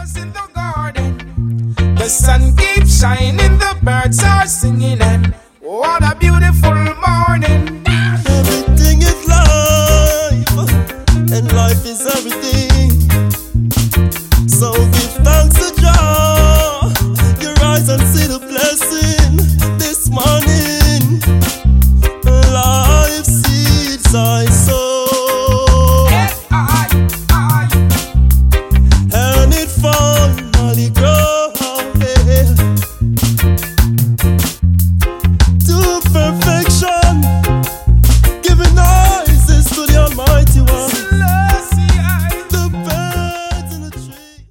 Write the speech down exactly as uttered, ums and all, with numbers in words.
flowers in the garden. The sun keeps shining, the birds are singing, and what a beautiful morning. Everything is life, and life is a